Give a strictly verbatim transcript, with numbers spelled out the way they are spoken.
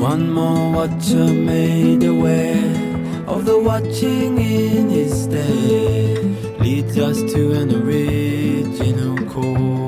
One more watcher made aware of the watching in his stead, leads us to an original call.